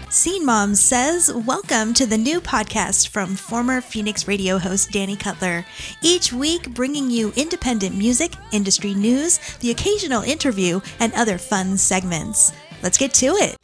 Scene Mom says, welcome to the new podcast from former Phoenix radio host Danny Cutler. Each week bringing you independent music, industry news, the occasional interview, and other fun segments. Let's get to it.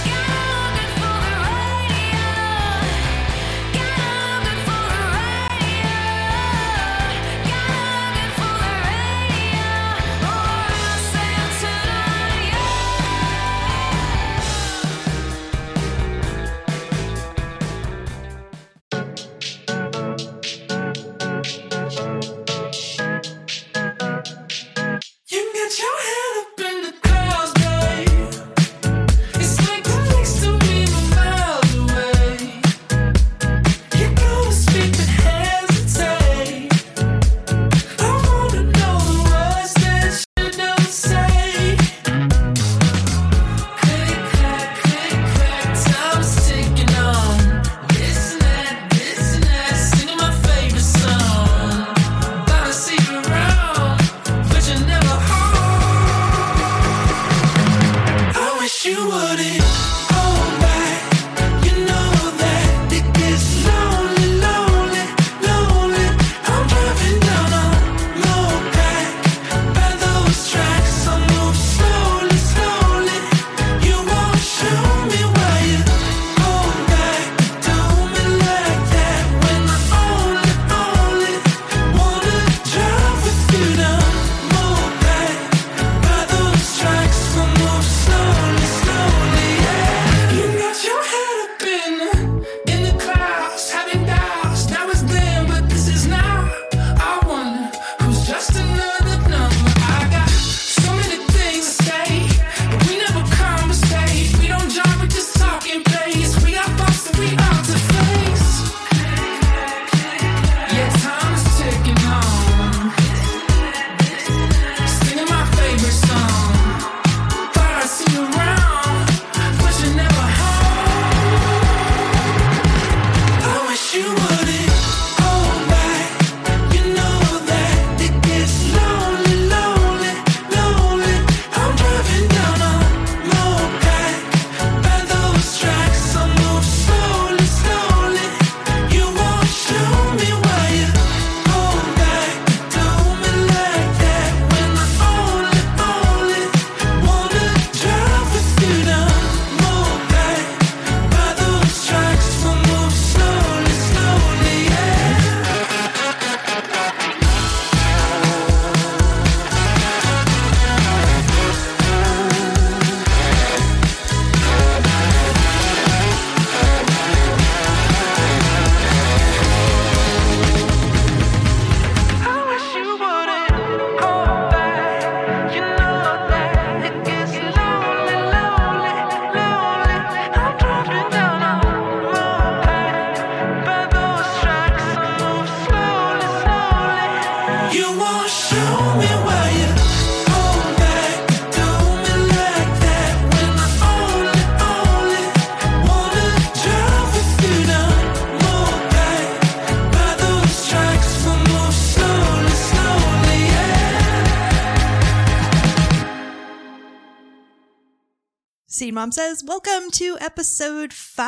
Scene Mom says, welcome to episode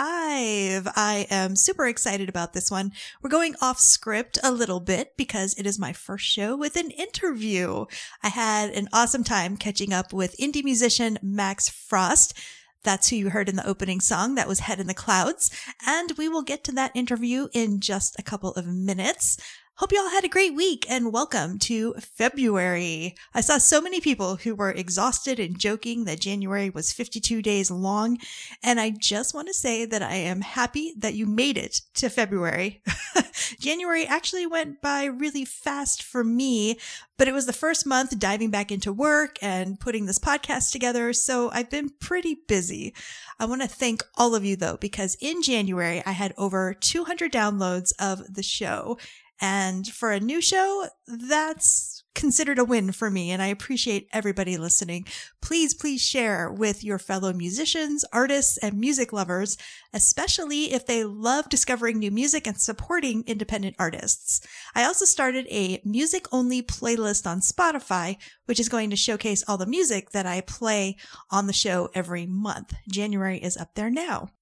5. I am super excited about this one. We're going off script a little bit because it is my first show with an interview. I had an awesome time catching up with indie musician Max Frost. That's who you heard in the opening song. That was Head in the Clouds. And we will get to that interview in just a couple of minutes. Hope you all had a great week and welcome to February. I saw so many people who were exhausted and joking that January was 52 days long. And I just want to say that I am happy that you made it to February. January actually went by really fast for me, but it was the first month diving back into work and putting this podcast together. So I've been pretty busy. I want to thank all of you though, because in January I had over 200 downloads of the show. And for a new show, that's considered a win for me, and I appreciate everybody listening. Please share with your fellow musicians, artists, and music lovers, especially if they love discovering new music and supporting independent artists. I also started a music-only playlist on Spotify, which is going to showcase all the music that I play on the show every month. January is up there now.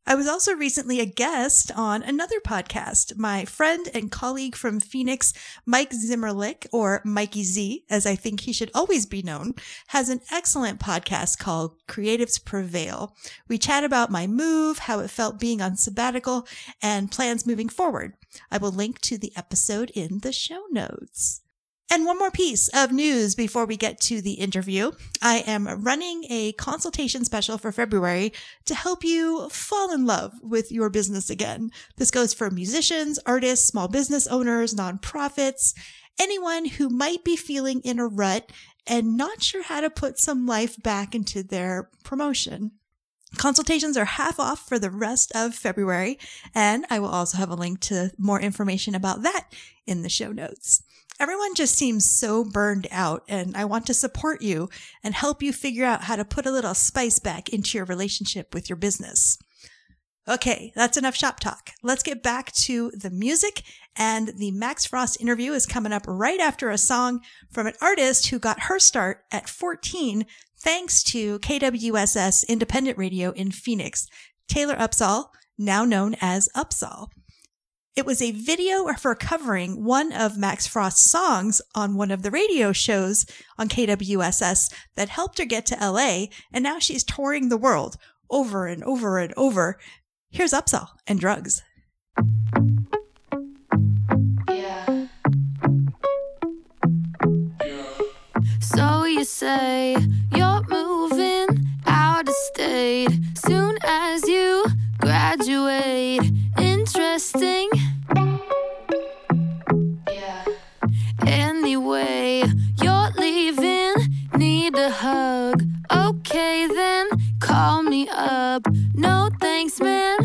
I was also recently a guest on another podcast. My friend and colleague from Phoenix, Mike Zimmerlich, or Mikey Z, as I think he should always be known, has an excellent podcast called Creatives Prevail. We chat about my move, how it felt being on sabbatical, and plans moving forward. I will link to the episode in the show notes. And one more piece of news before we get to the interview. I am running a consultation special for February to help you fall in love with your business again. This goes for musicians, artists, small business owners, nonprofits, anyone who might be feeling in a rut and not sure how to put some life back into their promotion. Consultations are half off for the rest of February, and I will also have a link to more information about that in the show notes. Everyone just seems so burned out, and I want to support you and help you figure out how to put a little spice back into your relationship with your business. Okay, that's enough shop talk. Let's get back to the music, and the Max Frost interview is coming up right after a song from an artist who got her start at 14 thanks to KWSS Independent Radio in Phoenix, Taylor Upsall, now known as Upsall. It was a video for covering one of Max Frost's songs on one of the radio shows on KWSS that helped her get to LA, and now she's touring the world over and over and over. Here's Upsall and Drugs. Yeah. So you say you're moving out of state soon as you graduate. Interesting. Yeah. Anyway, you're leaving, need a hug. Okay then, call me up. No thanks, man.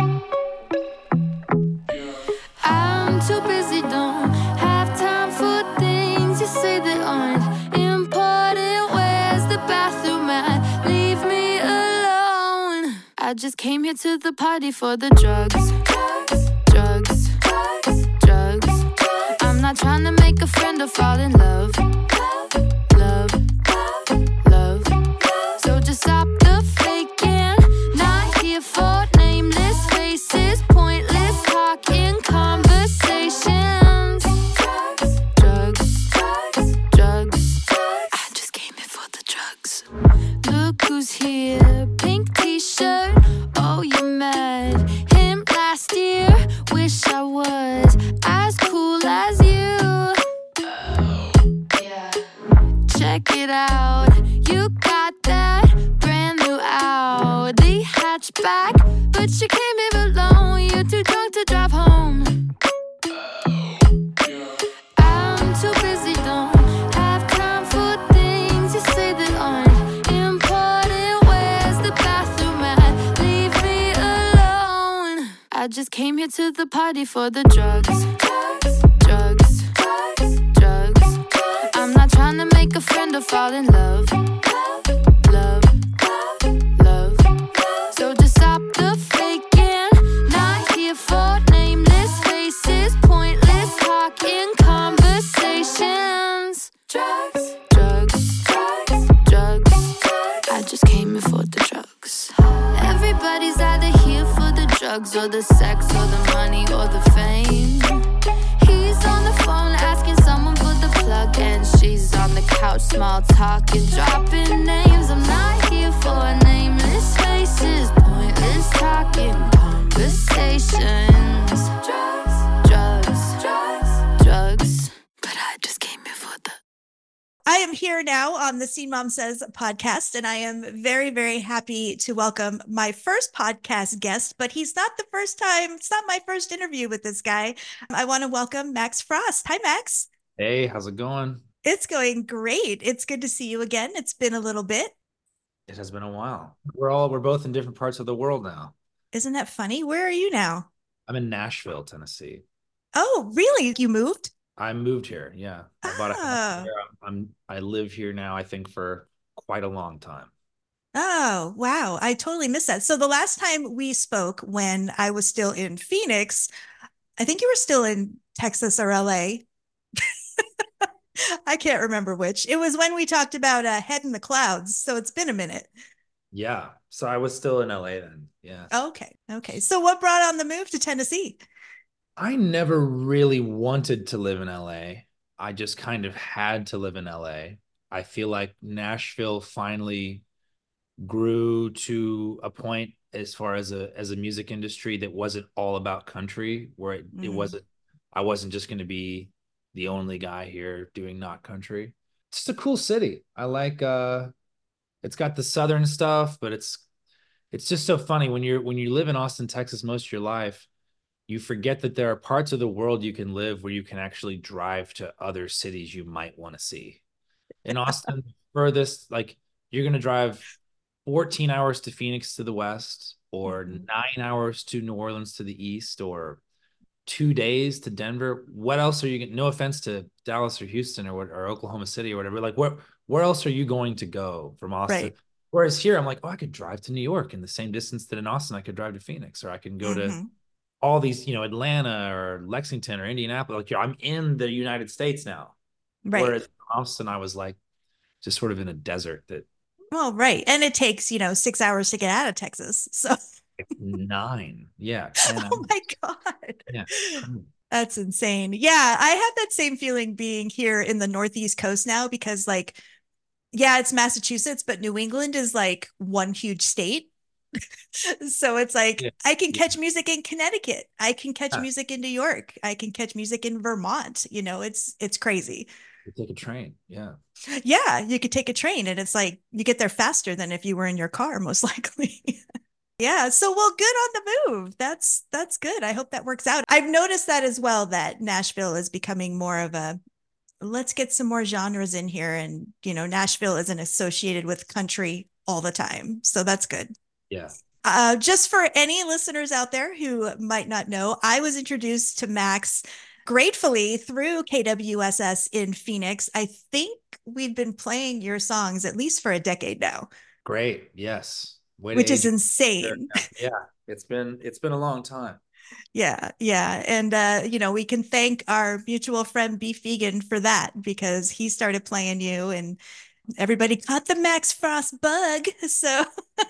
I'm too busy, don't have time for things you say that aren't important. Where's the bathroom at? Leave me alone. I just came here to the party for the drugs. Drugs, drugs. I'm not trying to make a friend or fall in love. Love, love. So just stop the faking. Not here for nameless faces. Pointless talk in conversations. Drugs, drugs. I just came here for the drugs. Look who's here. Pink t-shirt. Oh, you're mad. Him last year. Wish I was as cool as you. Yeah. Check it out. You got that brand new Audi hatchback, but you came here alone. You're too drunk to drive home. I'm too busy, don't have time for things you say that aren't important. Where's the bathroom at? Leave me alone. I just came here to the party for the drugs. Drugs, drugs. I'm not trying to make a friend or fall in love. Love, love. So just stop the faking. Not here for nameless faces. Pointless talk in conversations. Drugs, drugs, drugs. I just came here for the drugs. Everybody's either here for the drugs or the sex or the money or the fame. He's on the phone asking someone for the plug, and she's on the couch small talking, dropping names. I'm not here for nameless faces, pointless talking conversations. Drugs, drugs, drugs, drugs. But I just came here for the... I am here now on the Scene Mom Says podcast, and I am very, very happy to welcome my first podcast guest, but he's not the first time. It's not my first interview with this guy. I want to welcome Max Frost. Hi, Max. Hey, how's it going? It's going great. It's good to see you again. It's been a little bit. It has been a while. We're both in different parts of the world now. Isn't that funny? Where are you now? I'm in Nashville, Tennessee. Oh, really? You moved? I moved here. Yeah. I bought a house here. I live here now, I think, for quite a long time. Oh, wow. I totally missed that. So the last time we spoke when I was still in Phoenix, I think you were still in Texas or LA. I can't remember which. It was when we talked about Head in the Clouds. So it's been a minute. Yeah. So I was still in LA then. Yes. Okay. Okay. So what brought on the move to Tennessee? I never really wanted to live in LA. I just kind of had to live in LA. I feel like Nashville finally grew to a point as far as a music industry that wasn't all about country, where it Mm, wasn't I wasn't just going to be the only guy here doing not country. It's just a cool city. I like it's got the southern stuff, but it's just so funny when you live in Austin, Texas most of your life, you forget that there are parts of the world you can live where you can actually drive to other cities you might want to see. In Austin, furthest, like you're going to drive 14 hours to Phoenix to the west, or mhm. 9 hours to New Orleans to the east, or 2 days to Denver. What else are you no offense to Dallas or Houston or Oklahoma City or whatever. Like where else are you going to go from Austin? Right. Whereas here, I'm like, oh, I could drive to New York in the same distance that in Austin I could drive to Phoenix, or I can go to Hmm. all these, Atlanta or Lexington or Indianapolis. Like, I'm in the United States now. Right. Whereas in Austin, I was like just sort of in a desert that Well, right. And it takes, 6 hours to get out of Texas. So, 9, yeah, 10 oh my hours. God. Yeah. That's insane. Yeah. I have that same feeling being here in the Northeast coast now because, like, yeah, it's Massachusetts, but New England is like one huge state. So it's like Yeah. I can Yeah. catch music in Connecticut. I can catch music in New York. I can catch music in Vermont. It's crazy. You take a train. Yeah. Yeah, you could take a train and it's like you get there faster than if you were in your car, most likely. Yeah, so well, good on the move. That's good. I hope that works out. I've noticed that as well, that Nashville is becoming more of a let's get some more genres in here. And, Nashville isn't associated with country all the time. So that's good. Yeah. Just for any listeners out there who might not know, I was introduced to Max gratefully through KWSS in Phoenix. I think we've been playing your songs at least for a decade now, Great. Yes. Way to which is age. insane. Yeah. It's been a long time. Yeah, yeah. And we can thank our mutual friend Beef Vegan for that because he started playing you and everybody caught the Max Frost bug. So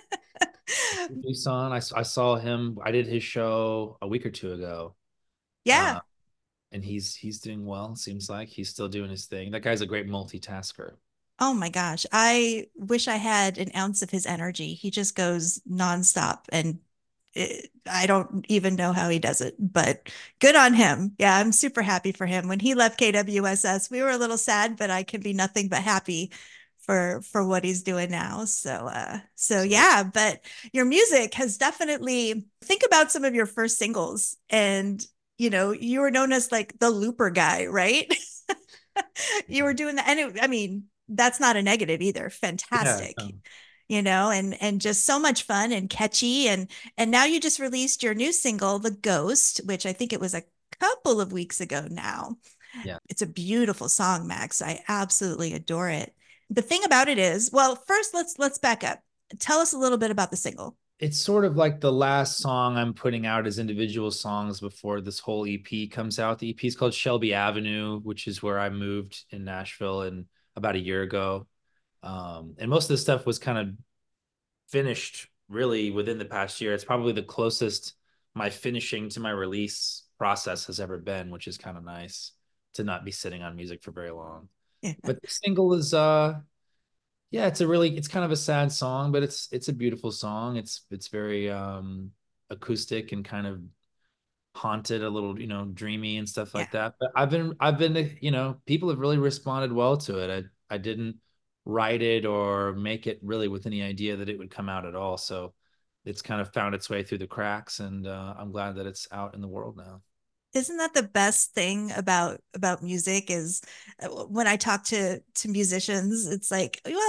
Busan, I saw him. I did his show a week or two ago. yeah. Uh, and he's doing well. Seems like he's still doing his thing. That guy's a great multitasker. Oh my gosh. I wish I had an ounce of his energy. He just goes nonstop and I don't even know how he does it, but good on him. Yeah, I'm super happy for him. When he left KWSS, we were a little sad, but I can be nothing but happy for what he's doing now. So So yeah, but your music has definitely think about some of your first singles and you were known as like the looper guy, right? You were doing that and I mean, that's not a negative either. yeah. Fantastic. And just so much fun and catchy and now you just released your new single The Ghost, which I think it was a couple of weeks ago now. Yeah. It's a beautiful song, Max. I absolutely adore it. The thing about it is, well, first let's back up. Tell us a little bit about the single. It's sort of like the last song I'm putting out as individual songs before this whole EP comes out. The EP is called Shelby Avenue, which is where I moved in Nashville and about a year ago. And most of the stuff was kind of finished really within the past year. It's probably the closest my finishing to my release process has ever been, which is kind of nice to not be sitting on music for very long. Yeah. But the single is yeah, it's kind of a sad song, but it's a beautiful song. It's very acoustic and kind of haunted, a little, dreamy and stuff Yeah. like that. But I've been, people have really responded well to it. I didn't write it or make it really with any idea that it would come out at all. So it's kind of found its way through the cracks, and I'm glad that it's out in the world now. Isn't that the best thing about music is when I talk to musicians, it's like, well,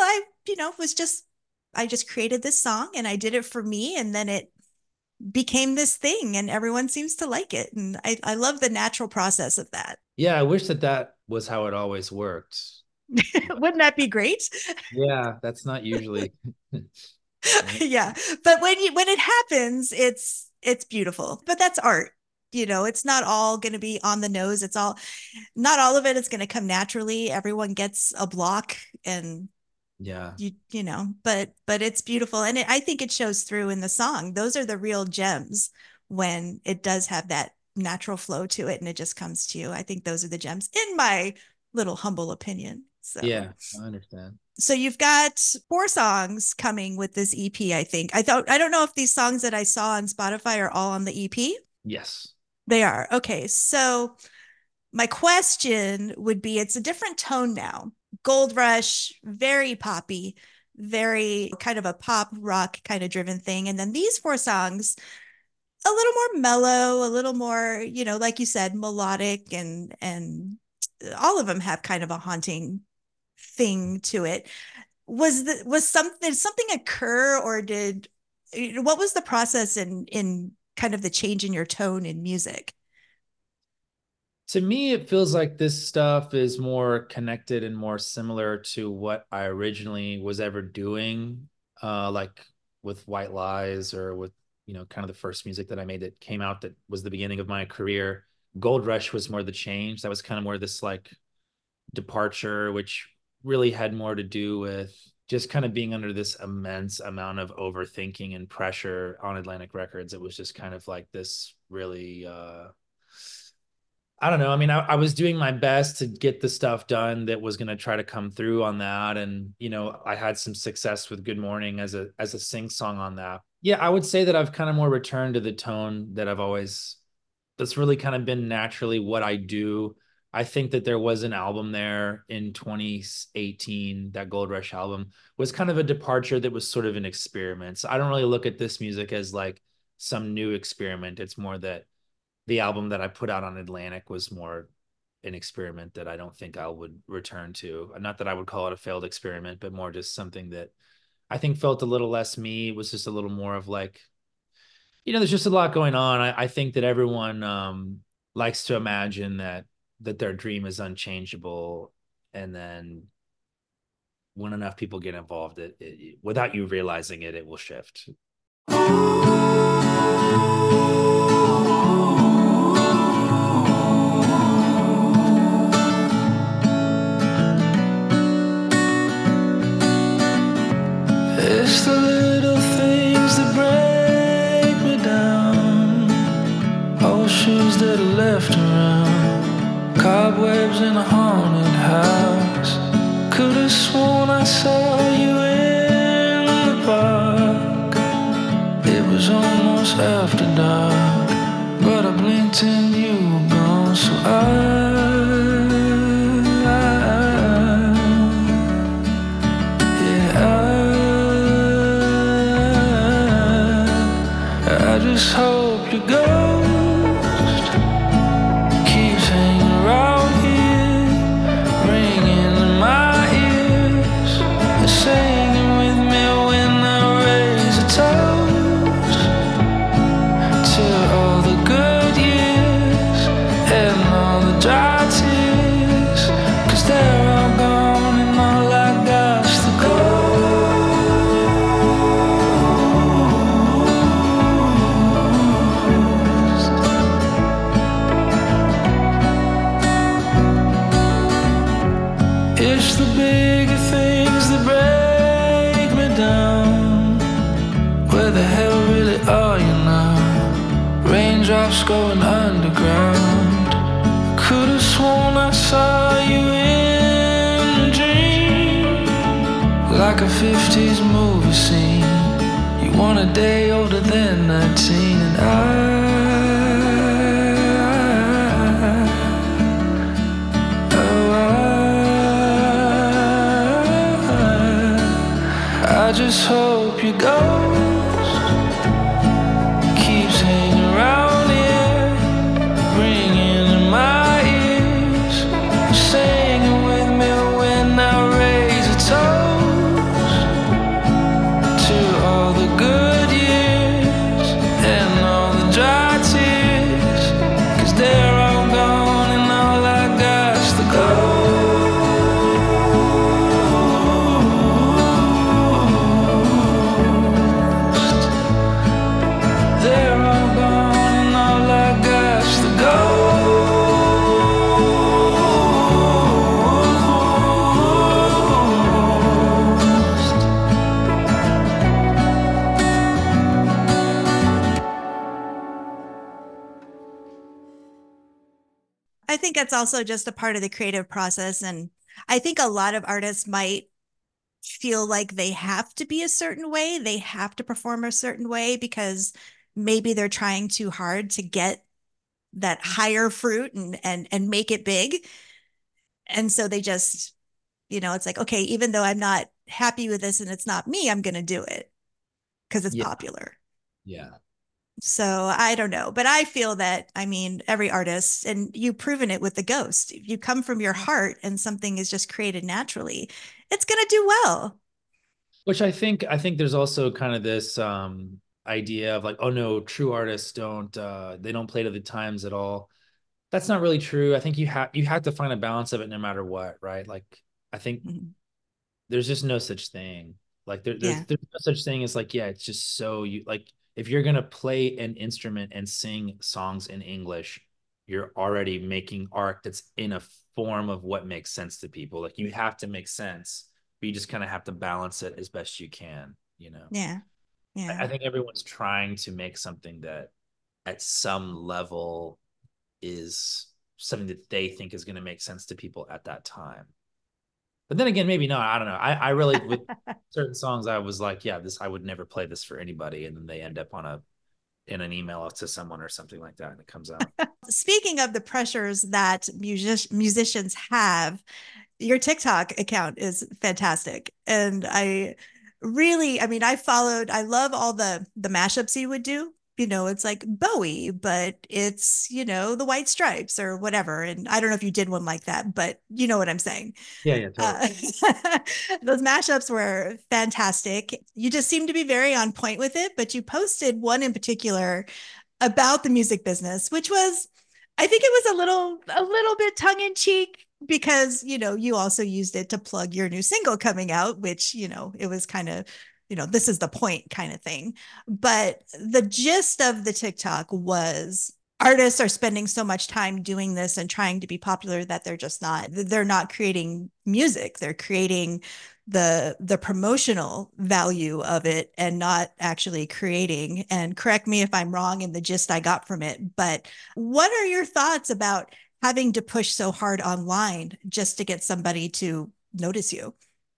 I just created this song and I did it for me and then it became this thing and everyone seems to like it. And I love the natural process of that. Yeah, I wish that was how it always worked. Wouldn't that be great? Yeah, that's not usually. Yeah. But when it happens, it's beautiful. But that's art. It's not all going to be on the nose. Not all of it is going to come naturally. Everyone gets a block and Yeah. You know, but it's beautiful, and I think it shows through in the song. Those are the real gems when it does have that natural flow to it and it just comes to you. I think those are the gems in my little humble opinion. Yeah, I understand. So you've got 4 songs coming with this EP, I think. I don't know if these songs that I saw on Spotify are all on the EP. Yes. They are. Okay. So my question would be, it's a different tone now. Gold Rush, very poppy, very kind of a pop rock kind of driven thing. And then these 4 songs, a little more mellow, a little more, you know, like you said, melodic, and all of them have kind of a haunting thing to it. Did something occur, or what was the process in kind of the change in your tone in music? To me, it feels like this stuff is more connected and more similar to what I originally was ever doing, like with White Lies, or with, you know, kind of the first music that I made that came out that was the beginning of my career. Gold Rush was more the change. That was kind of more this like departure, which really had more to do with just kind of being under this immense amount of overthinking and pressure on Atlantic Records. It was just kind of like this really, I don't know. I mean, I was doing my best to get the stuff done that was going to try to come through on that. And, you know, I had some success with Good Morning as a sing song on that. Yeah, I would say that I've kind of more returned to the tone that that's really kind of been naturally what I do. I think that there was an album there in 2018, that Gold Rush album was kind of a departure that was sort of an experiment. So I don't really look at this music as like some new experiment. It's more that the album that I put out on Atlantic was more an experiment that I don't think I would return to. Not that I would call it a failed experiment, but more just something that I think felt a little less me. It was just a little more of like, you know, there's just a lot going on. I think that everyone likes to imagine that their dream is unchangeable. And then when enough people get involved, without you realizing it, it will shift. It's the little things that break me down. Old shoes that are left around, cobwebs in a haunted house. Could have sworn I saw you in the park. It was almost after dark, but I blinked and you were gone. So I just hope your ghost keeps hanging around here, ringing in my ears, and singing with me when I raise a toast to all the good years and all the dry tears, 'cause they're all gone and all I got's the ghost. It's the bigger things that break me down. Where the hell really are you now? Raindrops going underground. Could have sworn I saw you in a dream, like a 50s movie scene. You want a day older than 19, and I just hope your ghost keeps hanging around here, ringing in my ears, singing with me when I raise a toast to all the good years and all the dry tears, 'cause they're all gone and all I got's the ghost. I think that's also just a part of the creative process. And I think a lot of artists might feel like they have to be a certain way, they have to perform a certain way because maybe they're trying too hard to get that higher fruit and make it big. And so they just, it's like, okay, even though I'm not happy with this and it's not me, I'm going to do it because it's Yeah. popular. Yeah. So I don't know, but I feel that, I mean, every artist, and you've proven it with The Ghost, if you come from your heart and something is just created naturally, it's going to do well. Which I think there's also kind of this idea of like, oh no, true artists don't they don't play to the times at all. That's not really true. I think you have to find a balance of it no matter what, right? Like I think Mhm. there's just no such thing. Like Yeah. there's no such thing as like, yeah, it's just so you like if you're gonna play an instrument and sing songs in English, you're already making art that's in a form of what makes sense to people. Like you have to make sense, but you just kind of have to balance it as best you can, you know. Yeah. I Yeah. think everyone's trying to make something that at some level is something that they think is going to make sense to people at that time. But then again, maybe not. I don't know. I really with certain songs, I was like, yeah, this I would never play this for anybody, and then they end up in an email to someone or something like that, and it comes out. Speaking of the pressures that musicians have, your TikTok account is fantastic. And I really, I mean, I love all the mashups you would do. It's like Bowie, but it's, the White Stripes or whatever. And I don't know if you did one like that, but you know what I'm saying. Yeah, yeah, totally. Those mashups were fantastic. You just seem to be very on point with it, but you posted one in particular about the music business, which was, I think it was a little bit tongue in cheek because, you also used it to plug your new single coming out, which, it was kind of, this is the point kind of thing. But the gist of the TikTok was artists are spending so much time doing this and trying to be popular that they're not creating music. They're creating the promotional value of it and not actually creating. And correct me if I'm wrong in the gist I got from it, but what are your thoughts about having to push so hard online just to get somebody to notice you?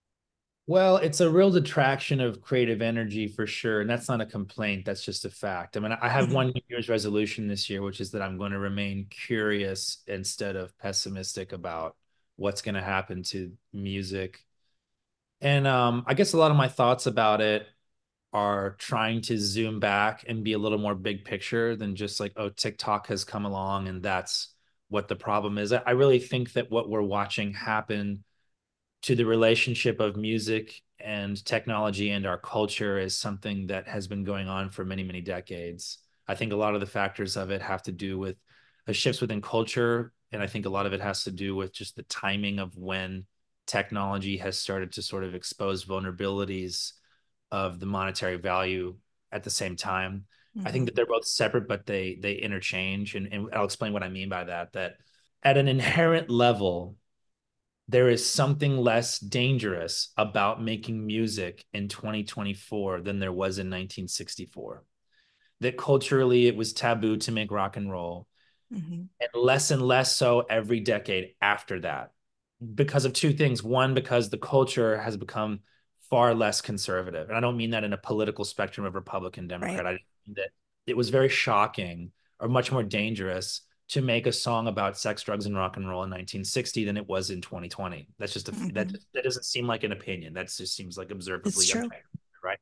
Well, it's a real detraction of creative energy for sure. And that's not a complaint. That's just a fact. I mean, I have Mhm. one New Year's resolution this year, which is that I'm going to remain curious instead of pessimistic about what's going to happen to music. And I guess a lot of my thoughts about it are trying to zoom back and be a little more big picture than just like, oh, TikTok has come along and that's what the problem is. I really think that what we're watching happen to the relationship of music and technology and our culture is something that has been going on for many, many decades. I think a lot of the factors of it have to do with the shifts within culture. And I think a lot of it has to do with just the timing of when technology has started to sort of expose vulnerabilities of the monetary value at the same time. I think Mhm. that they're both separate, but they interchange. And I'll explain what I mean by that. That at an inherent level, there is something less dangerous about making music in 2024 than there was in 1964. That culturally it was taboo to make rock and roll, Mhm. and less so every decade after that because of two things. One, because the culture has become far less conservative. And I don't mean that in a political spectrum of Republican, Right. Democrat. I mean that it was very shocking or much more dangerous to make a song about sex, drugs, and rock and roll in 1960 than it was in 2020. That's just Mhm. that doesn't seem like an opinion. That just seems like It's observably true. unfair, right?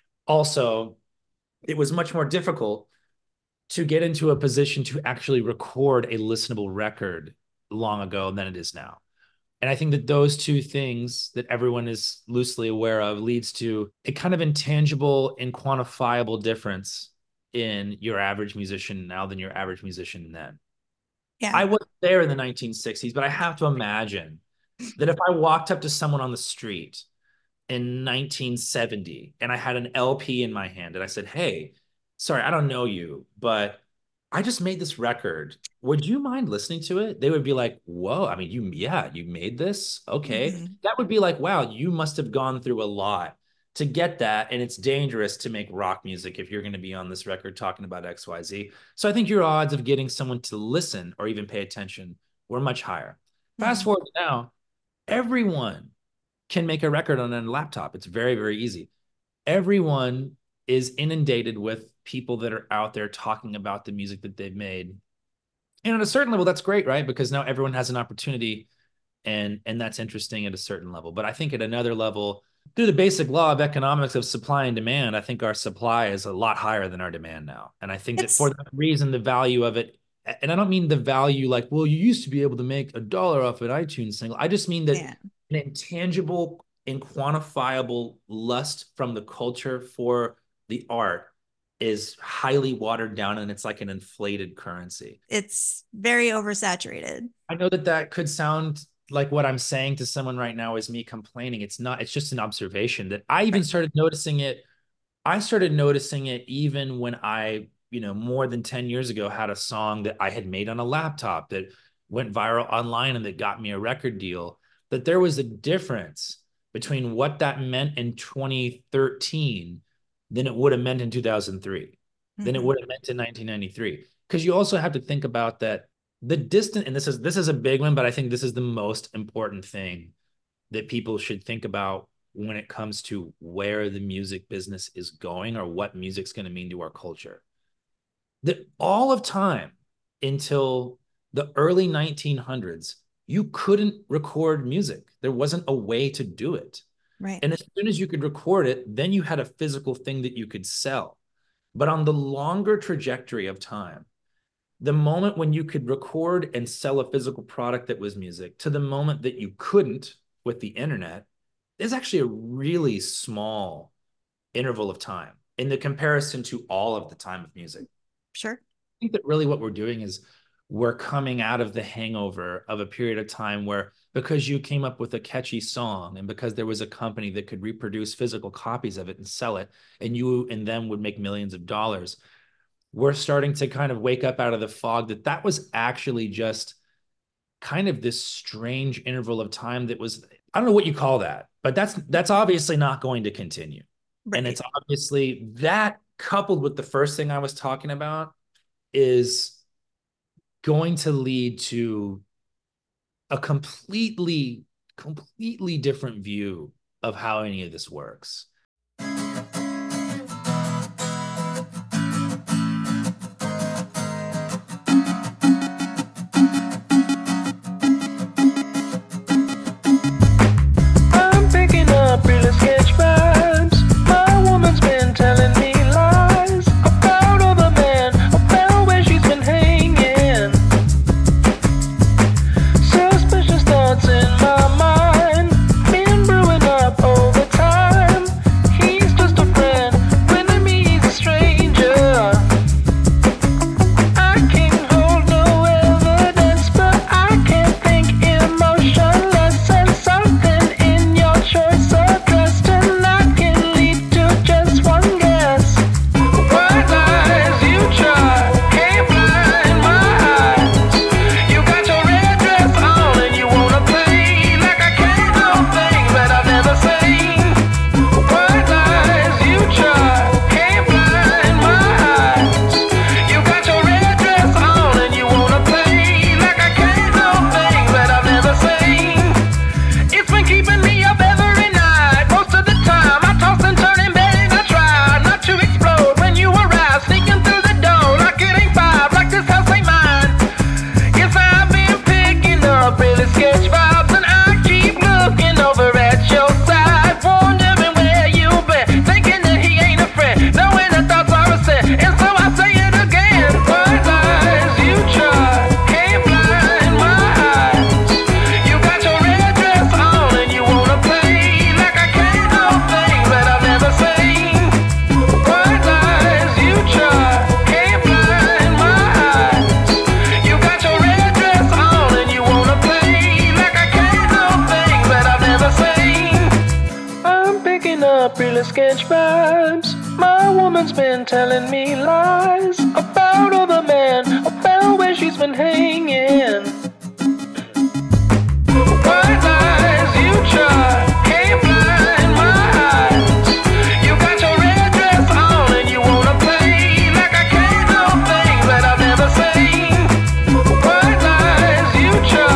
Also, it was much more difficult to get into a position to actually record a listenable record long ago than it is now. And I think that those two things that everyone is loosely aware of leads to a kind of intangible and quantifiable difference in your average musician now than your average musician then. Yeah. I wasn't there in the 1960s, but I have to imagine that if I walked up to someone on the street in 1970 and I had an LP in my hand and I said, "Hey, sorry, I don't know you, but I just made this record. Would you mind listening to it?" They would be like, "Whoa, I mean, you made this? Okay." Mhm. That would be like, "Wow, you must have gone through a lot to get that." And it's dangerous to make rock music if you're going to be on this record talking about XYZ. So I think your odds of getting someone to listen or even pay attention were much higher. Fast forward to now, everyone can make a record on a laptop. It's very, very easy. Everyone is inundated with people that are out there talking about the music that they've made. And at a certain level, that's great, right? Because now everyone has an opportunity, and that's interesting at a certain level. But I think at another level, through the basic law of economics of supply and demand, I think our supply is a lot higher than our demand now. And I think that for that reason, the value of it, and I don't mean the value like, well, you used to be able to make $1 off an iTunes single. I just mean that an intangible and quantifiable lust from the culture for the art is highly watered down, and it's like an inflated currency. It's very oversaturated. I know that could sound like what I'm saying to someone right now is me complaining. It's not, it's just an observation that I even started noticing it. I started noticing it even when I, more than 10 years ago, had a song that I had made on a laptop that went viral online and that got me a record deal, that there was a difference between what that meant in 2013 than it would have meant in 2003, than it would have meant in 1993. Because you also have to think about that the distance, and this is a big one, but I think this is the most important thing that people should think about when it comes to where the music business is going or what music's going to mean to our culture. That all of time until the early 1900s, you couldn't record music. There wasn't a way to do it. Right. And as soon as you could record it, then you had a physical thing that you could sell. But on the longer trajectory of time, the moment when you could record and sell a physical product that was music to the moment that you couldn't with the internet is actually a really small interval of time in the comparison to all of the time of music. Sure. I think that really what we're doing is we're coming out of the hangover of a period of time where, because you came up with a catchy song and because there was a company that could reproduce physical copies of it and sell it, and you and them would make millions of dollars, we're starting to kind of wake up out of the fog that was actually just kind of this strange interval of time that was, I don't know what you call that, but that's obviously not going to continue. Right. And it's obviously that, coupled with the first thing I was talking about, is going to lead to a completely different view of how any of this works. sketch vibes. My woman's been telling me lies about other men, about where she's been hanging. White lies you try, can't blind my eyes. You got your red dress on and you wanna play like I can't know things that I've never seen. White lies you try.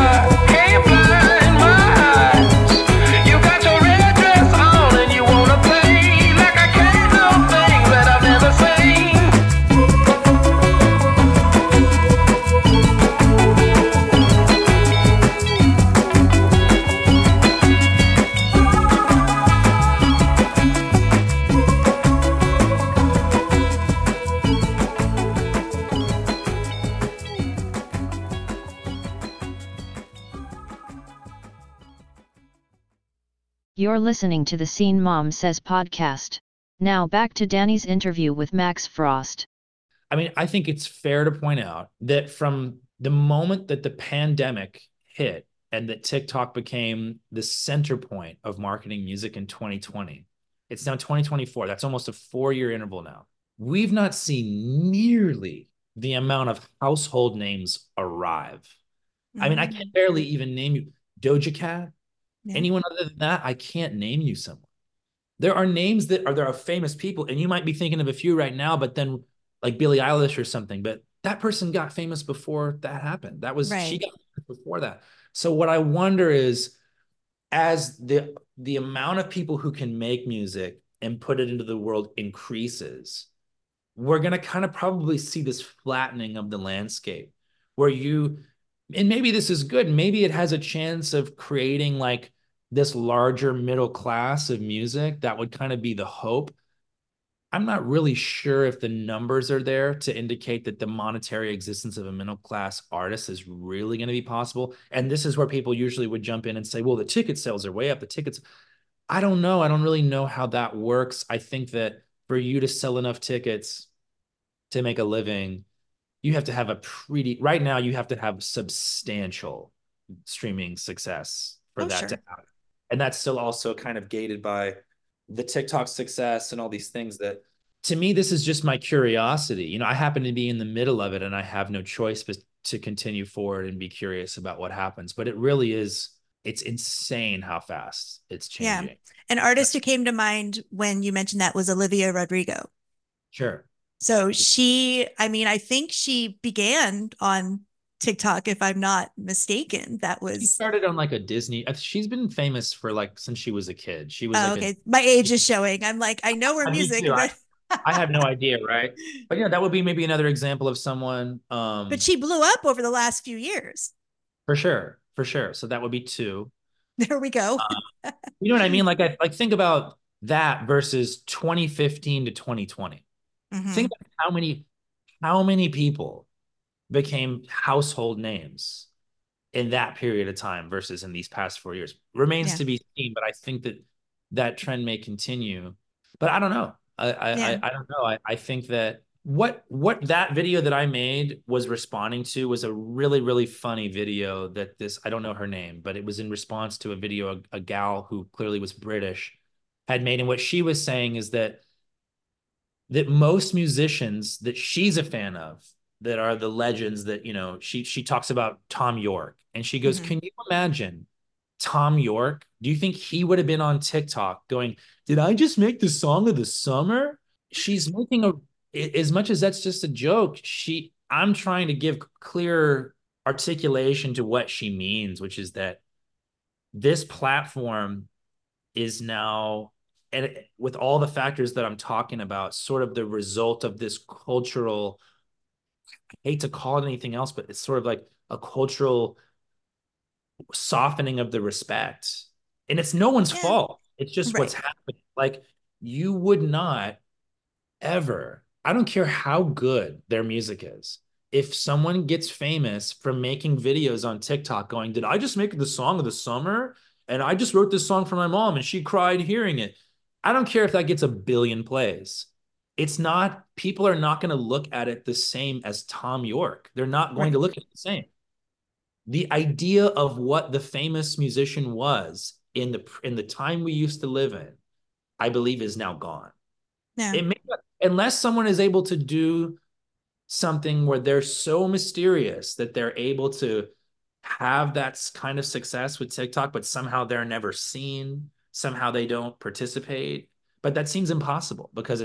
You're listening to the Scene Mom Says podcast. Now back to Danny's interview with Max Frost. I mean, I think it's fair to point out that from the moment that the pandemic hit and that TikTok became the center point of marketing music in 2020, it's now 2024. That's almost a 4-year interval now. We've not seen nearly the amount of household names arrive. I mean, I can barely even name you Doja Cat. Yeah. Anyone other than that, I can't name you someone. There are names that are, there are famous people, and you might be thinking of a few right now, but then like Billie Eilish or something, but that person got famous before that happened. That was, she got famous before that. So what I wonder is, as the amount of people who can make music and put it into the world increases, we're going to kind of probably see this flattening of the landscape where and maybe this is good. Maybe it has a chance of creating like this larger middle class of music. That would kind of be the hope. I'm not really sure if the numbers are there to indicate that the monetary existence of a middle class artist is really going to be possible. And this is where people usually would jump in and say, well, the ticket sales are way up. The tickets, I don't know. I don't really know how that works. I think that for you to sell enough tickets to make a living, you have to have right now, you have to have substantial streaming success for that to happen. And that's still also kind of gated by the TikTok success and all these things that, to me, this is just my curiosity. You know, I happen to be in the middle of it and I have no choice but to continue forward and be curious about what happens. But it really is, it's insane how fast it's changing. Yeah. An artist who came to mind when you mentioned that was Olivia Rodrigo. Sure. So I think she began on TikTok, if I'm not mistaken. She started on like a Disney. She's been famous for like since she was a kid. She was okay. My age is showing. I'm like, I know her music. But I have no idea, right? But yeah, that would be maybe another example of someone. But she blew up over the last few years. For sure. So that would be 2. There we go. You know what I mean? Like think about that versus 2015 to 2020. Mm-hmm. Think about how many people became household names in that period of time versus in these past 4 years. Remains to be seen, but I think that trend may continue. But I don't know. I don't know. I think that what that video that I made was responding to was a really, really funny video that I don't know her name, but it was in response to a video a gal who clearly was British had made. And what she was saying is that most musicians that she's a fan of, that are the legends that, you know, she talks about Tom York, and she goes, can you imagine Tom York? Do you think he would have been on TikTok going, did I just make the song of the summer? She's making as much as that's just a joke, I'm trying to give clear articulation to what she means, which is that this platform is now, and with all the factors that I'm talking about, sort of the result of this cultural, I hate to call it anything else, but it's sort of like a cultural softening of the respect. And it's no one's fault. It's just what's happening. Like, you would not ever, I don't care how good their music is, if someone gets famous from making videos on TikTok going, did I just make the song of the summer? And I just wrote this song for my mom and she cried hearing it. I don't care if that gets 1 billion plays. It's not, people are not going to look at it the same as Tom York. They're not going to look at it the same. The idea of what the famous musician was in the time we used to live in, I believe, is now gone. Yeah. Unless someone is able to do something where they're so mysterious that they're able to have that kind of success with TikTok, but somehow they're never seen, somehow they don't participate. But that seems impossible because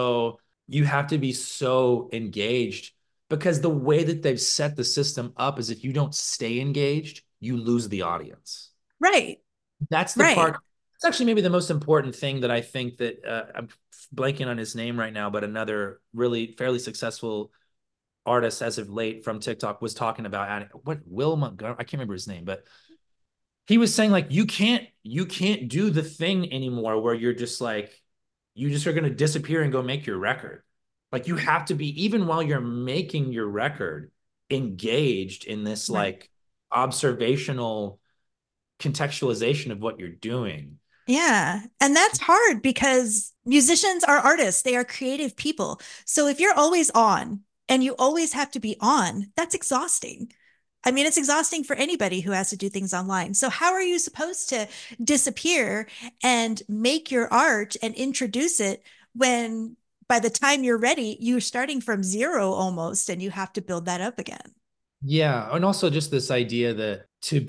you have to be so engaged, because the way that they've set the system up is if you don't stay engaged, you lose the audience. Right. That's the part. It's actually maybe the most important thing that I think that I'm blanking on his name right now, but another really fairly successful artist as of late from TikTok was talking about Will Montgomery. I can't remember his name, but he was saying like, you can't do the thing anymore where you're just like, you just are going to disappear and go make your record. Like, you have to be, even while you're making your record, engaged in this like observational contextualization of what you're doing. Yeah. And that's hard because musicians are artists, they are creative people. So if you're always on and you always have to be on, that's exhausting. I mean, it's exhausting for anybody who has to do things online. So, how are you supposed to disappear and make your art and introduce it when by the time you're ready, you're starting from zero almost and you have to build that up again? Yeah. And also just this idea that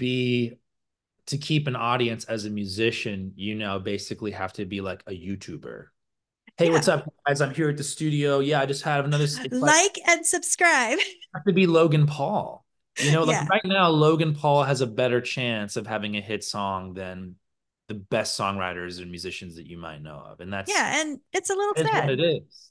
to keep an audience as a musician, you now basically have to be like a YouTuber. Hey, what's Yeah. up, guys? I'm here at the studio. Yeah, I just have another. It's like Like and subscribe. have to be Logan Paul. Like Yeah. right now, Logan Paul has a better chance of having a hit song than the best songwriters and musicians that you might know of. And Yeah. And it's a little is what sad. it is.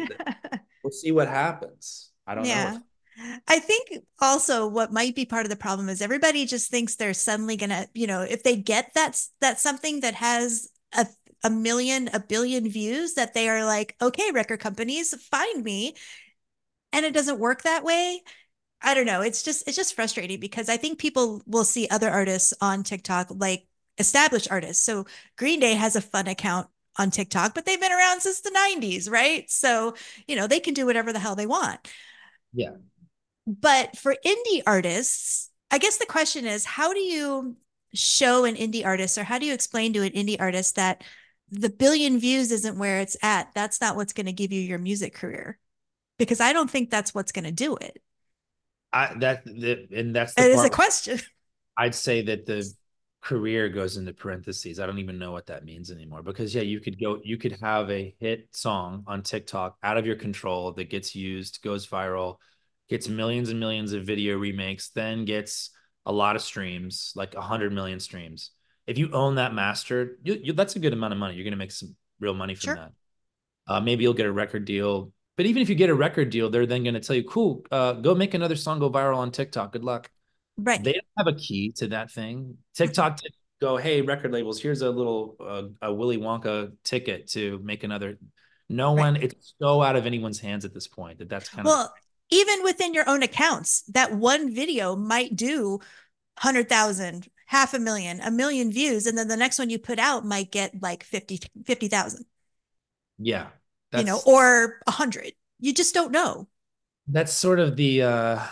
We'll see what happens. I don't know. Yeah. I think also what might be part of the problem is everybody just thinks they're suddenly gonna, if they get that's something that has a million, a billion views, that they are like, okay, record companies, find me. And it doesn't work that way. I don't know. It's just frustrating because I think people will see other artists on TikTok, like established artists. So Green Day has a fun account on TikTok, but they've been around since the 90s, right? So, they can do whatever the hell they want. Yeah. But for indie artists, I guess the question is, how do you show an indie artist, or how do you explain to an indie artist that the billion views isn't where it's at? That's not what's going to give you your music career. Because I don't think that's what's going to do it. That's the It is a part question. I'd say that the career goes into parentheses. I don't even know what that means anymore because you could have a hit song on TikTok out of your control that gets used, goes viral, gets millions and millions of video remakes, then gets a lot of streams, like 100 million streams. If you own that master, that's a good amount of money. You're going to make some real money from that. Maybe you'll get a record deal. But even if you get a record deal, they're then going to tell you, cool, go make another song go viral on TikTok. Good luck. Right. They don't have a key to that thing. TikTok didn't go, hey, record labels, here's a little a Willy Wonka ticket to make another. No one, it's so out of anyone's hands at this point that's kind of. Well, even within your own accounts, that one video might do 100,000, 500,000, 1,000,000 views. And then the next one you put out might get like 50,000. Yeah. Or 100. You just don't know. That's sort of the,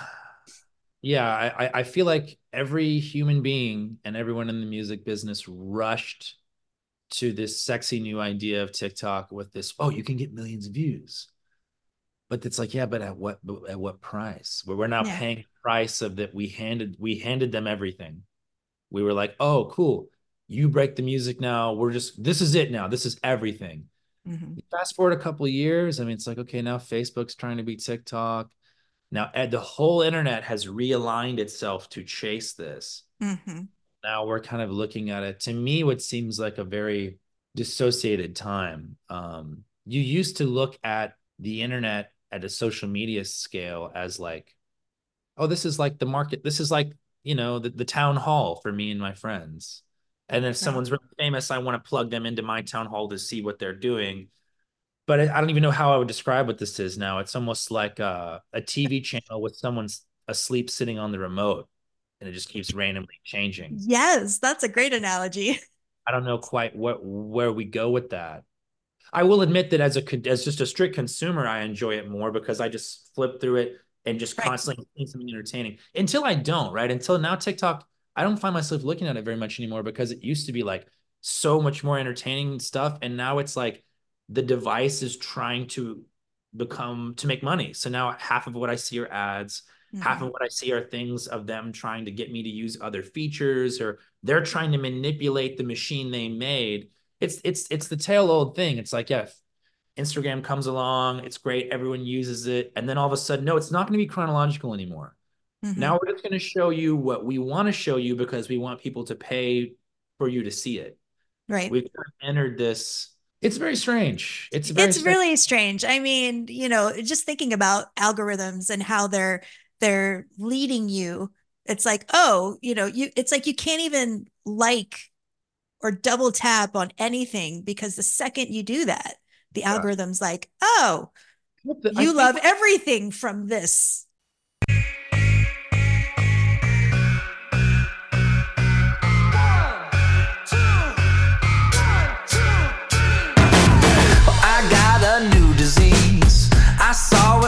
I feel like every human being and everyone in the music business rushed to this sexy new idea of TikTok with this, oh, you can get millions of views. But it's like, yeah, but at what price? We're now paying the price of that. We handed them everything. We were like, oh, cool. You break the music now. This is it now. This is everything. Mm-hmm. Fast forward a couple of years. I mean, it's like, okay, now Facebook's trying to be TikTok. Now the whole internet has realigned itself to chase this. Mm-hmm. Now we're kind of looking at it, to me, what seems like a very dissociated time. You used to look at the internet at a social media scale as like, oh, this is like the market. This is like, the town hall for me and my friends. And if someone's really famous, I want to plug them into my town hall to see what they're doing. But I don't even know how I would describe what this is now. It's almost like a TV channel with someone asleep sitting on the remote, and it just keeps randomly changing. Yes, that's a great analogy. I don't know quite where we go with that. I will admit that as just a strict consumer, I enjoy it more because I just flip through it and just constantly see something entertaining. Until I don't, right? Until now, TikTok, I don't find myself looking at it very much anymore because it used to be like so much more entertaining stuff. And now it's like the device is trying to make money. So now half of what I see are ads. Mm-hmm. Half of what I see are things of them trying to get me to use other features, or they're trying to manipulate the machine they made. It's the tail old thing. It's like, yeah, Instagram comes along, it's great, everyone uses it, and then all of a sudden, no, it's not going to be chronological anymore. Mm-hmm. Now we're just going to show you what we want to show you because we want people to pay for you to see it. Right. We've entered this. It's very strange. It's really strange. I mean, just thinking about algorithms and how they're leading you. It's like, oh, it's like you can't even like or double tap on anything because the second you do that, the algorithm's like, oh, you love everything from this.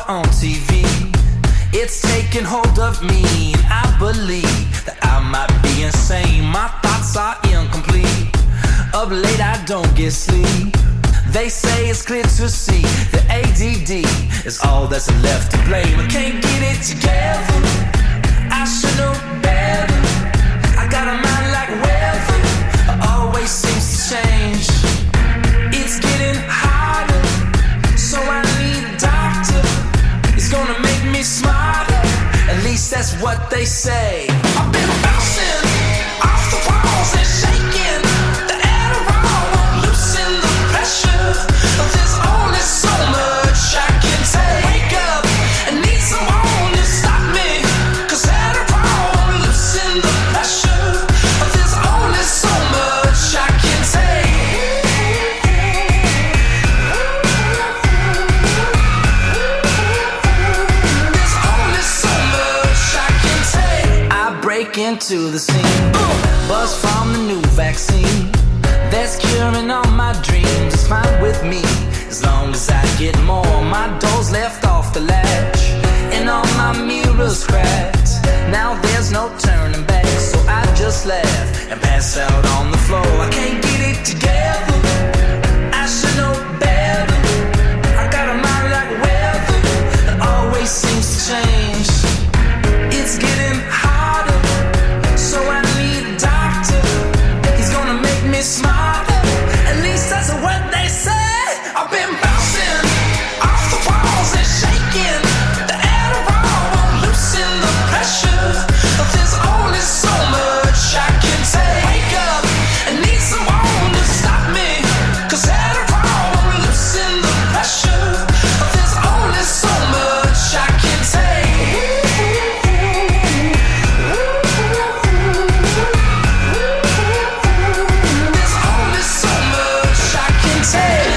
on TV. It's taken hold of me, and I believe that I might be insane. My thoughts are incomplete. Of late I don't get sleep. They say it's clear to see that ADD is all that's left to blame. I can't get it together. I should know better. I got a mind like weather. It always seems to change. It's getting harder, so I need a doctor. It's gonna make me smarter. At least that's what they say. I've been bouncing off the walls and shaking. The Adderall won't loosen the pressure. There's only so much I can take. Wake up and need someone to stop me. 'Cause Adderall won't loosen the pressure. There's only so much I can take. There's only so much I can take. I break into the scene, buzz from the new vaccine that's curing all my dreams. It's fine with me as long as I get more. My door's left off the latch and all my mirrors cracked. Now there's no turning back, so I just laugh and pass out on the floor. I can't get it together. I should know better. I got a mind like weather. It always seems to change. It's getting harder, so I need a doctor. He's gonna make me smarter. At least that's what they say. I've been bouncing off the walls and shaking. The Adderall won't loosen the pressure. There's only so much I can take. Wake up and need someone to stop me. 'Cause Adderall won't loosen the pressure. There's only so much I can take. There's only so much I can take.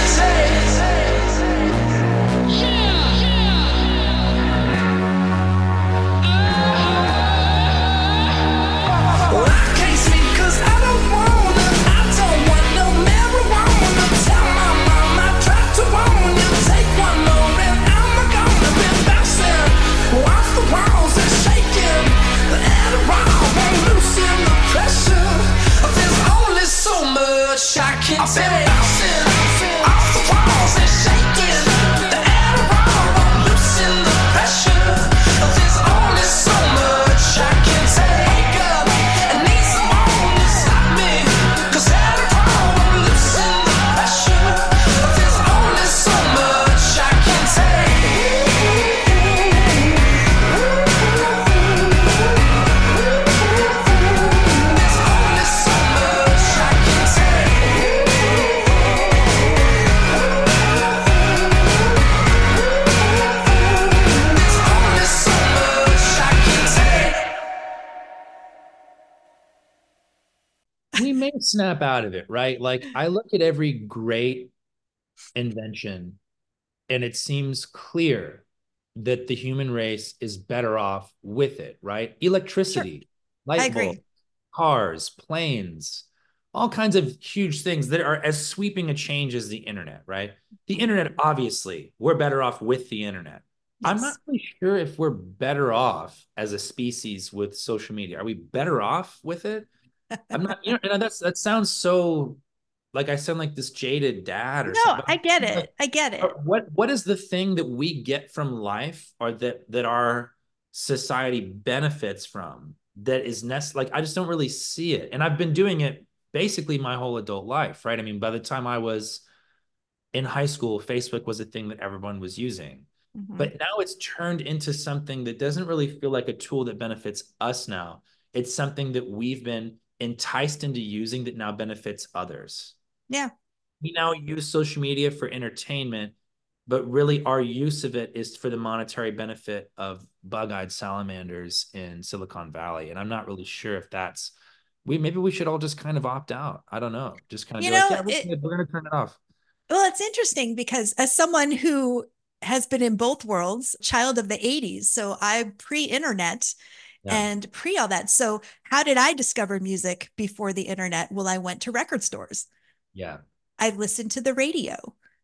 Well, I can't sleep 'cause I don't want no marijuana. Tell my mom I tried to warn you. Take one more and I'm gonna be bouncing off the walls and shaking. The Adderall won't loosen the pressure. There's only so much I can take. I've been bouncing off the walls and shaking. The Adderall won't loosen the pressure. There's only so much I can take. Wake up and need someone to stop me. 'Cause Adderall won't loosen the pressure. There's only so much I can take. There's only so much I can take. There's only so much I can take. We may snap out of it, right? Like I look at every great invention and it seems clear that the human race is better off with it, right? Electricity, I light agree. bulbs, cars, planes, all kinds of huge things that are as sweeping a change as the internet, right? The internet, obviously, we're better off with the internet. I'm not Yes. really sure if we're better off as a species with social media. Are we better off with it? I'm not, and that sounds so like I sound like this jaded dad or No, something. I get it. I get it. What is the thing that we get from life or that our society benefits from that is like I just don't really see it. And I've been doing it basically my whole adult life, right? I mean, by the time I was in high school, Facebook was a thing that everyone was using. Mhm. But now it's turned into something that doesn't really feel like a tool that benefits us now. It's something that we've been enticed into using that now benefits others. Yeah. We now use social media for entertainment, but really our use of it is for the monetary benefit of bug-eyed salamanders in Silicon Valley. And I'm not really sure if that's maybe we should all just kind of opt out. I don't know. Just kind of You be like, know, yeah, we're going to turn it off. Well, it's interesting because as someone who has been in both worlds, child of the 80s, so I'm pre-internet and pre all that. So how did I discover music before the internet? Well, I went to record stores. Yeah. I listened to the radio.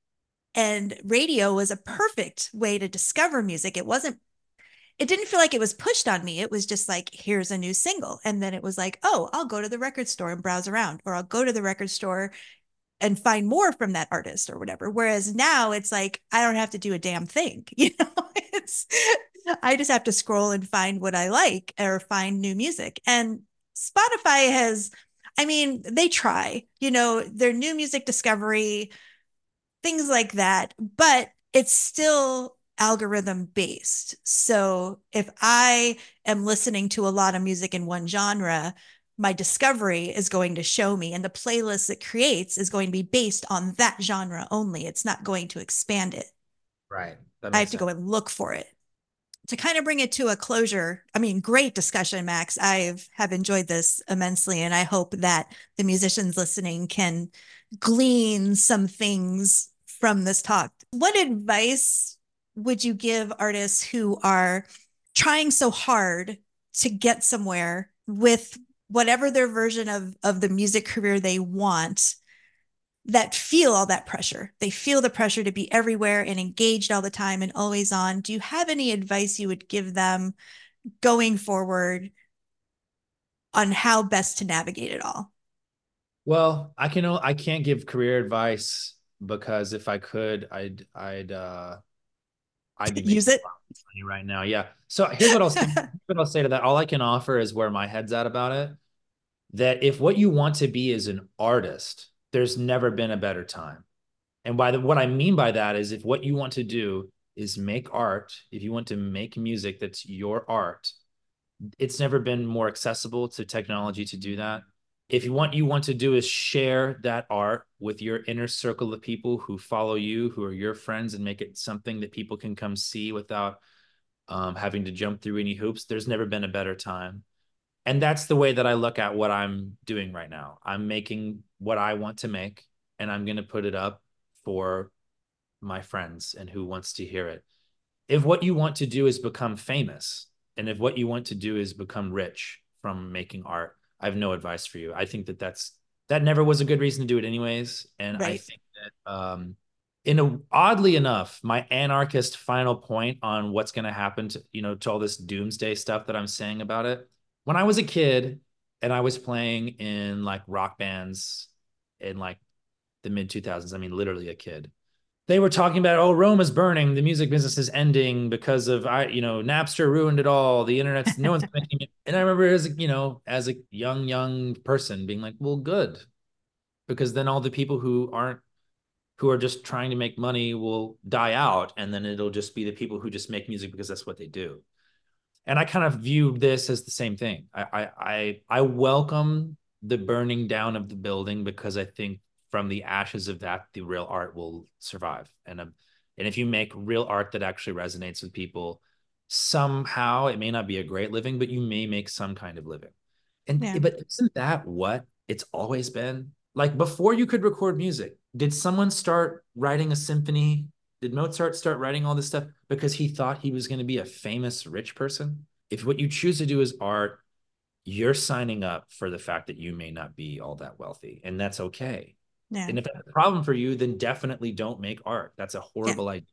And radio was a perfect way to discover music. It didn't feel like it was pushed on me. It was just like, here's a new single. And then it was like, oh, I'll go to the record store and browse around, or I'll go to the record store and find more from that artist or whatever. Whereas now it's like, I don't have to do a damn thing. It's, I just have to scroll and find what I like or find new music. And Spotify has, I mean, they try, their new music discovery, things like that, but it's still algorithm based. So if I am listening to a lot of music in one genre, my discovery is going to show me, and the playlist it creates is going to be based on that genre only. It's not going to expand it. Right. I have to go and look for it. To kind of bring it to a closure, I mean, great discussion, Max. I have enjoyed this immensely, and I hope that the musicians listening can glean some things from this talk. What advice would you give artists who are trying so hard to get somewhere with whatever their version of the music career they want, that feel all that pressure? They feel the pressure to be everywhere and engaged all the time and always on. Do you have any advice you would give them going forward on how best to navigate it all? Well, I can't give career advice, because if I could, I'd be use it money right now. Yeah. So here's what I'll say to that. All I can offer is where my head's at about it. That if what you want to be is an artist, there's never been a better time. And what I mean by that is, if what you want to do is make art, if you want to make music that's your art, it's never been more accessible to technology to do that. If what you want to do is share that art with your inner circle of people who follow you, who are your friends, and make it something that people can come see without having to jump through any hoops, there's never been a better time. And that's the way that I look at what I'm doing right now. I'm making what I want to make, and I'm going to put it up for my friends and who wants to hear it. If what you want to do is become famous, and if what you want to do is become rich from making art, I have no advice for you. I think that never was a good reason to do it anyways. And right. I think that oddly enough, my anarchist final point on what's going to happen to all this doomsday stuff that I'm saying about it. When I was a kid and I was playing in like rock bands in like the mid 2000s, I mean, literally a kid, they were talking about, oh, Rome is burning, the music business is ending because of Napster ruined it all, the internet's no one's making it. And I remember as a young person being like, well, good, because then all the people who are just trying to make money will die out, and then it'll just be the people who just make music because that's what they do. And I kind of view this as the same thing. I welcome the burning down of the building, because I think from the ashes of that, the real art will survive. And if you make real art that actually resonates with people, somehow, it may not be a great living, but you may make some kind of living. But isn't that what it's always been? Like, before you could record music, did someone start writing a symphony? Did Mozart start writing all this stuff because he thought he was going to be a famous rich person? If what you choose to do is art, you're signing up for the fact that you may not be all that wealthy, and that's okay. Yeah. And if that's a problem for you, then definitely don't make art. That's a horrible idea.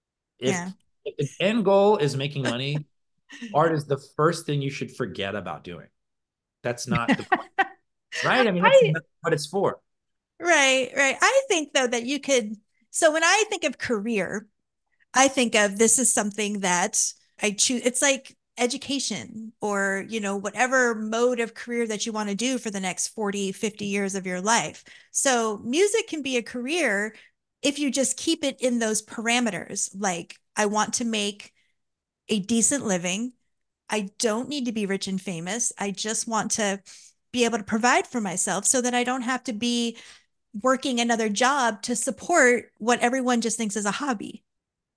If the end goal is making money, art is the first thing you should forget about doing. That's not the point. Right? I mean, that's not what it's for. Right. I think, though, that you could. So when I think of career, I think of, this is something that I choose. It's like education, or, whatever mode of career that you want to do for the next 40, 50 years of your life. So music can be a career if you just keep it in those parameters. Like, I want to make a decent living. I don't need to be rich and famous. I just want to be able to provide for myself so that I don't have to be working another job to support what everyone just thinks is a hobby.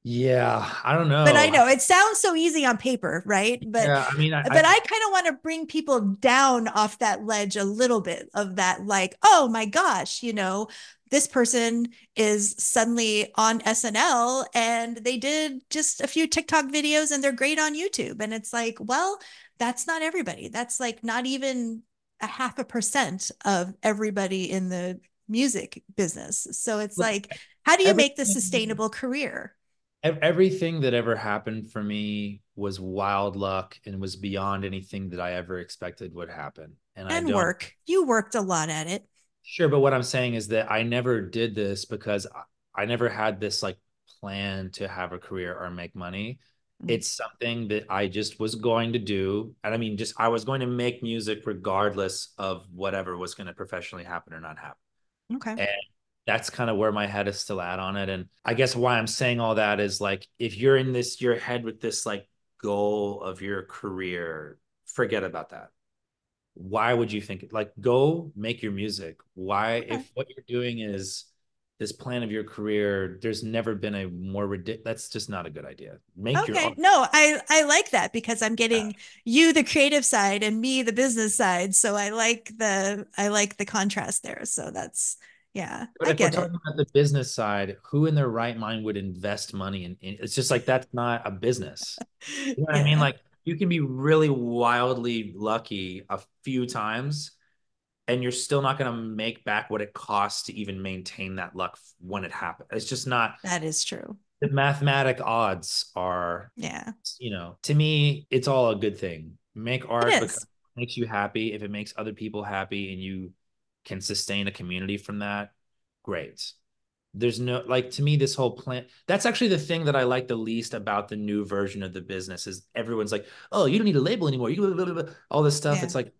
Yeah, I don't know. But I know it sounds so easy on paper, right? But yeah, I mean, I kind of want to bring people down off that ledge a little bit, of that, like, oh my gosh, this person is suddenly on SNL and they did just a few TikTok videos and they're great on YouTube. And it's like, well, that's not everybody. That's like not even 0.5% of everybody in the music business. So it's like, How do you make this Everything, sustainable career everything that ever happened for me was wild luck and was beyond anything that I ever expected would happen. And I and don't, work? You worked a lot at it. sure, but what I'm saying is that I never did this because I never had this like plan to have a career or make money. Mm. It's something that I just was going to do. And I mean, just I was going to make music regardless of whatever was going to professionally happen or not happen. Okay. And that's kind of where my head is still at on it. And I guess why I'm saying all that is like, if you're in this, your head with this like goal of your career, forget about that. Why would you think like go make your music? Why, Okay. if what you're doing is this plan of your career, there's never been a more ridiculous, that's just not a good idea. Make your Okay. own. No, I like that because I'm getting you the creative side and me the business side. So I like the contrast there. So that's yeah, But I if we're get it. talking about the business side, who in their right mind would invest money it's just like that's not a business. You know what I mean? Yeah, Like you can be really wildly lucky a few times and you're still not going to make back what it costs to even maintain that luck when it happens. It's just not, that is true. the mathematic odds are, Yeah, to me, it's all a good thing. Make it art because is. it makes you happy. If it makes other people happy and you can sustain a community from that, great. There's no like to me this whole plan. That's actually the thing that I like the least about the new version of the business is everyone's like, oh, you don't need a label anymore. You blah, blah, blah, all this stuff. Yeah. It's like,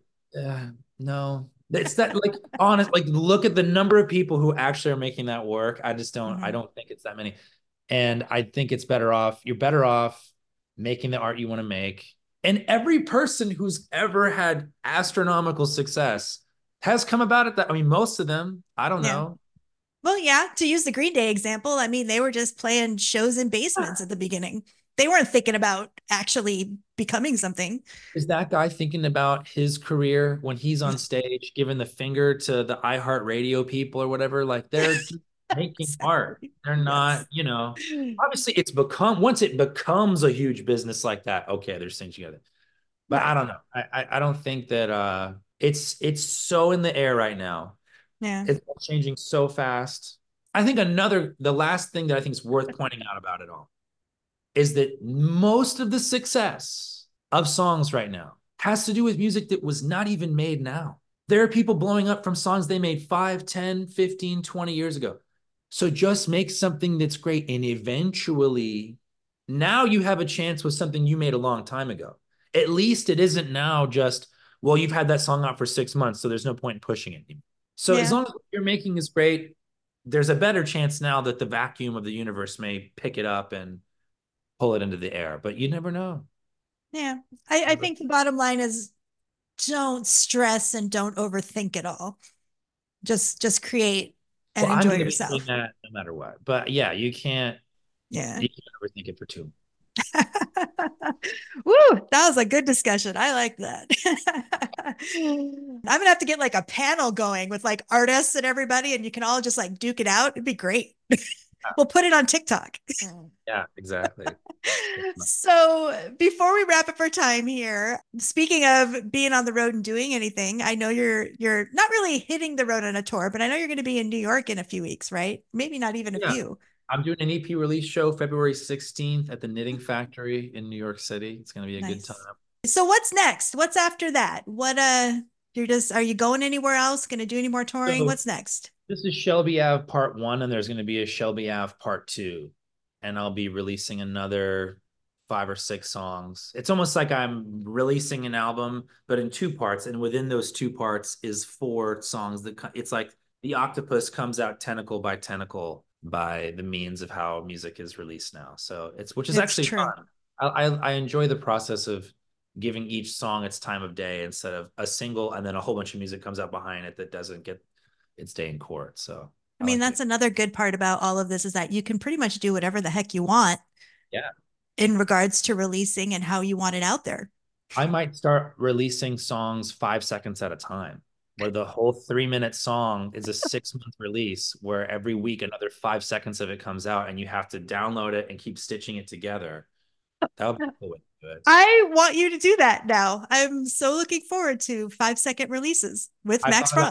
no, it's that like honest. Like look at the number of people who actually are making that work. I just don't. I Mhm. don't think it's that many. And I think it's better off. You're better off making the art you want to make. And every person who's ever had astronomical success has come about it that I mean, most of them. I don't Yeah. know. Well, yeah, to use the Green Day example, I mean, they were just playing shows in basements at the beginning. They weren't thinking about actually becoming something. Is that guy thinking about his career when he's on stage, giving the finger to the iHeartRadio people or whatever? Like they're just making art. Exactly. They're Yes. not, obviously it's become, once it becomes a huge business like that, okay, there's things together. But I Right. don't know. I don't think that it's so in the air right now. Yeah. It's changing so fast. I think the last thing that I think is worth pointing out about it all is that most of the success of songs right now has to do with music that was not even made now. There are people blowing up from songs they made 5, 10, 15, 20 years ago. So just make something that's great. And eventually, now you have a chance with something you made a long time ago. At least it isn't now just, well, you've had that song out for 6 months, so there's no point in pushing it anymore. So as Yeah. long as what you're making is great, there's a better chance now that the vacuum of the universe may pick it up and pull it into the air, but you never know. Yeah. I think the bottom line is don't stress and don't overthink it all. Just create and Well, I'm enjoy going to be doing yourself. that no matter what. But yeah, Yeah. you can't overthink it for too. Woo, that was a good discussion. I like that. I'm gonna have to get like a panel going with like artists and everybody, and you can all just like duke it out. It'd be great. We'll put it on TikTok. Yeah, exactly. So before we wrap up our time here, speaking of being on the road and doing anything, I know you're not really hitting the road on a tour, but I know you're going to be in New York in a few weeks, right? Maybe not even a Yeah, few. I'm doing an EP release show February 16th at the Knitting Factory in New York City. It's going to be a good time. Nice. So what's next? What's after that? What you're just are you going anywhere else? Going to do any more touring? So What's next? this is Shelby Ave Part 1, and there's going to be a Shelby Ave Part 2. And I'll be releasing another 5 or 6 songs. It's almost like I'm releasing an album, but in 2 parts. And within those 2 parts is 4 songs. It's like the octopus comes out tentacle by tentacle by the means of how music is released now. So which is It's actually true. fun. I enjoy the process of giving each song its time of day instead of a single and then a whole bunch of music comes out behind it that doesn't get its day in court. So I I mean, like that's it. another good part about all of this is that you can pretty much do whatever the heck you want Yeah. in regards to releasing and how you want it out there. I might start releasing songs 5 seconds at a time, where the whole 3 minute song is a 6 month release, where every week another 5 seconds of it comes out and you have to download it and keep stitching it together. That would be a cool way to do it. I want you to do that now. I'm so looking forward to 5-second releases with I Max thought about Frost.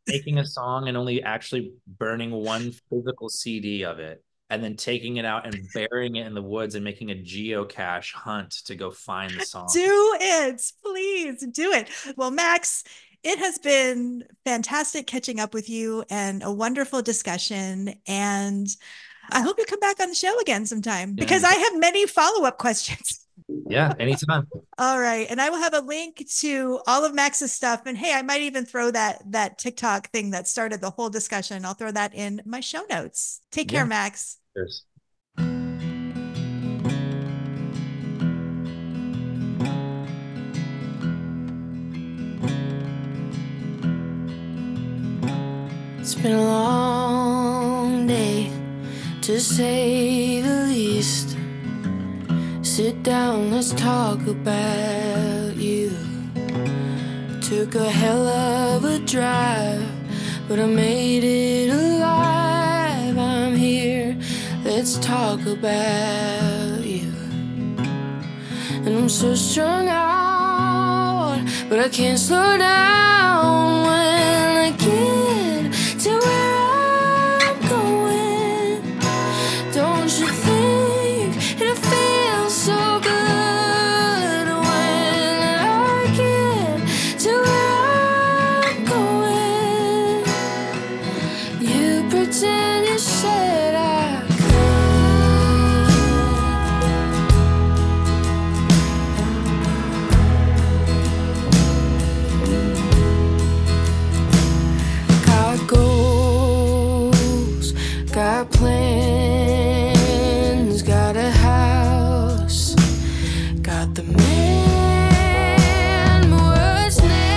making a song and only actually burning one physical CD of it, and then taking it out and burying it in the woods and making a geocache hunt to go find the song. Do it. Please do it. Well, Max, it has been fantastic catching up with you and a wonderful discussion. And I hope you come back on the show again sometime because I have many follow-up questions. Yeah, anytime. All right. And I will have a link to all of Max's stuff. And hey, I might even throw that TikTok thing that started the whole discussion. I'll throw that in my show notes. Take care, Max. Cheers. It's been a long day, to say the least. Sit down, let's talk about you. Took a hell of a drive, but I made it alive. I'm here, let's talk about you. And I'm so strung out, but I can't slow down when I get to where I'm going. Don't you think it feels so good when I get to where I'm going? You pretend you said I got goals, got plans, got a house, got the man, what's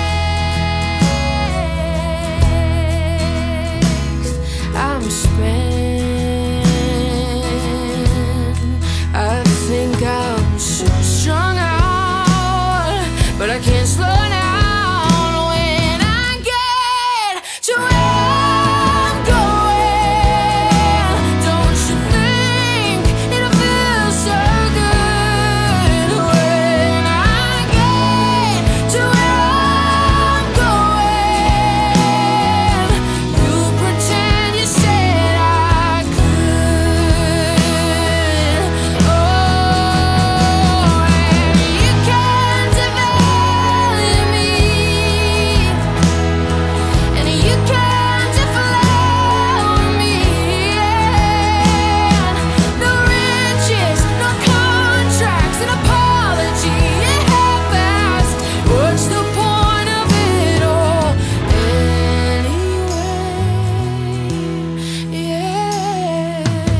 next? I'm spent, I think I'm so strung out, but I can't slow down when I get to where I'm going. Don't you think it feels so good when I get to where I'm going? You pretend you said I could. Oh, and you can't devalue me, and you can't deflower me. No riches, no contracts, an apology, it half-assed. What's the point of it all anyway? Yeah.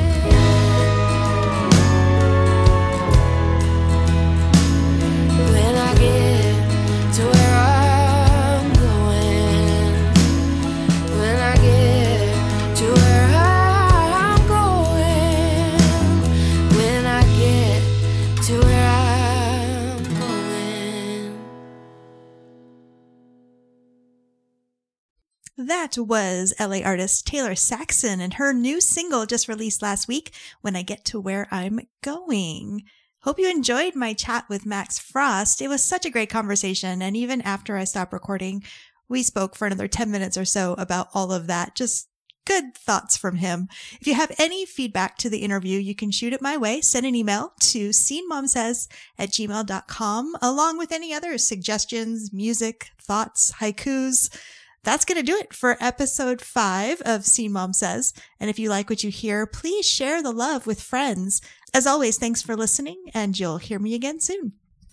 When I get to where I'm going, when I get to where I'm going, when I get to where I'm going. That was LA artist Taylor Saxon and her new single just released last week, When I Get to Where I'm Going. Hope you enjoyed my chat with Max Frost. It was such a great conversation. And even after I stopped recording, we spoke for another 10 minutes or so about all of that. Just good thoughts from him. If you have any feedback to the interview, you can shoot it my way. Send an email to scenemomsays@gmail.com along with any other suggestions, music, thoughts, haikus. That's going to do it for episode 5 of Scene Mom Says. And if you like what you hear, please share the love with friends. As always, thanks for listening, and you'll hear me again soon.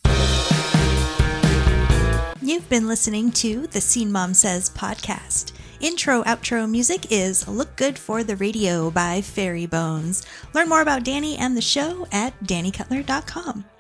You've been listening to the Scene Mom Says podcast. Intro, outro music is Look Good for the Radio by Fairy Bones. Learn more about Danny and the show at DannyCutler.com.